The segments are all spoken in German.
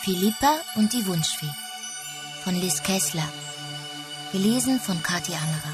Philippa und die Wunschfee von Liz Kessler. Gelesen von Kathi Angerer.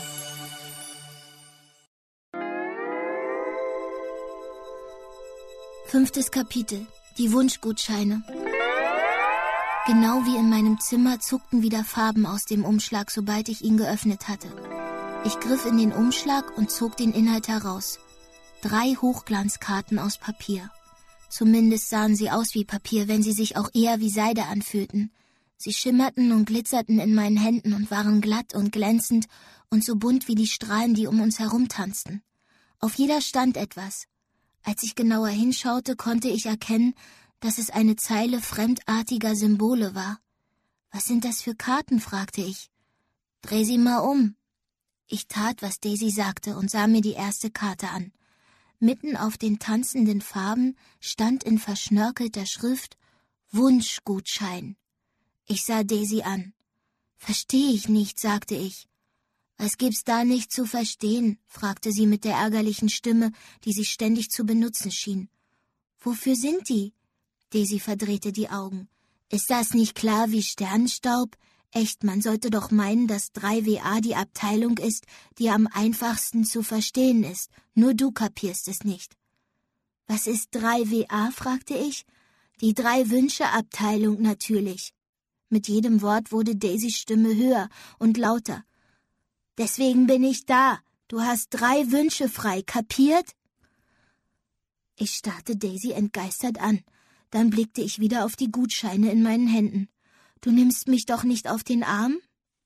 Fünftes Kapitel. Die Wunschgutscheine. Genau wie in meinem Zimmer zuckten wieder Farben aus dem Umschlag, sobald ich ihn geöffnet hatte. Ich griff in den Umschlag und zog den Inhalt heraus. 3 Hochglanzkarten aus Papier. Zumindest sahen sie aus wie Papier, wenn sie sich auch eher wie Seide anfühlten. Sie schimmerten und glitzerten in meinen Händen und waren glatt und glänzend und so bunt wie die Strahlen, die um uns herum tanzten. Auf jeder stand etwas. Als ich genauer hinschaute, konnte ich erkennen, dass es eine Zeile fremdartiger Symbole war. »Was sind das für Karten?« fragte ich. »Dreh sie mal um.« Ich tat, was Daisy sagte und sah mir die erste Karte an. Mitten auf den tanzenden Farben stand in verschnörkelter Schrift »Wunschgutschein«. Ich sah Daisy an. »Verstehe ich nicht«, sagte ich. »Was gibt's da nicht zu verstehen?«, fragte sie mit der ärgerlichen Stimme, die sie ständig zu benutzen schien. »Wofür sind die?« Daisy verdrehte die Augen. »Ist das nicht klar wie Sternenstaub? Echt, man sollte doch meinen, dass 3WA die Abteilung ist, die am einfachsten zu verstehen ist. Nur du kapierst es nicht.« »Was ist 3WA?«, fragte ich. »Die 3-Wünsche-Abteilung natürlich.« Mit jedem Wort wurde Daisys Stimme höher und lauter. »Deswegen bin ich da. Du hast 3 Wünsche frei, kapiert?« Ich starrte Daisy entgeistert an. Dann blickte ich wieder auf die Gutscheine in meinen Händen. »Du nimmst mich doch nicht auf den Arm?«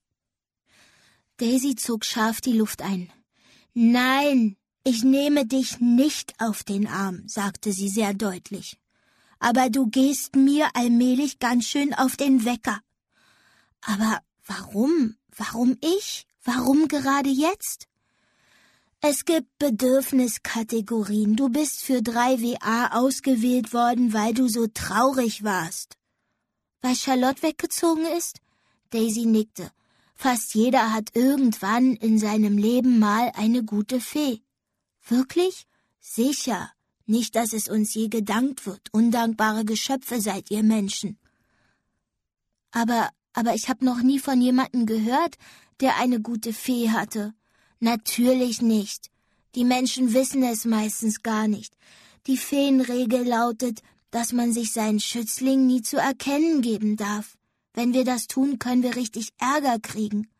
Daisy zog scharf die Luft ein. »Nein, ich nehme dich nicht auf den Arm«, sagte sie sehr deutlich. »Aber du gehst mir allmählich ganz schön auf den Wecker.« »Aber warum? Warum ich? Warum gerade jetzt?« »Es gibt Bedürfniskategorien. Du bist für 3WA ausgewählt worden, weil du so traurig warst.« »Weil Charlotte weggezogen ist?« Daisy nickte. »Fast jeder hat irgendwann in seinem Leben mal eine gute Fee.« »Wirklich?« »Sicher. Nicht, dass es uns je gedankt wird. Undankbare Geschöpfe seid ihr Menschen.« Aber ich habe noch nie von jemandem gehört, der eine gute Fee hatte.« »Natürlich nicht. Die Menschen wissen es meistens gar nicht. Die Feenregel lautet, dass man sich seinen Schützling nie zu erkennen geben darf. Wenn wir das tun, können wir richtig Ärger kriegen.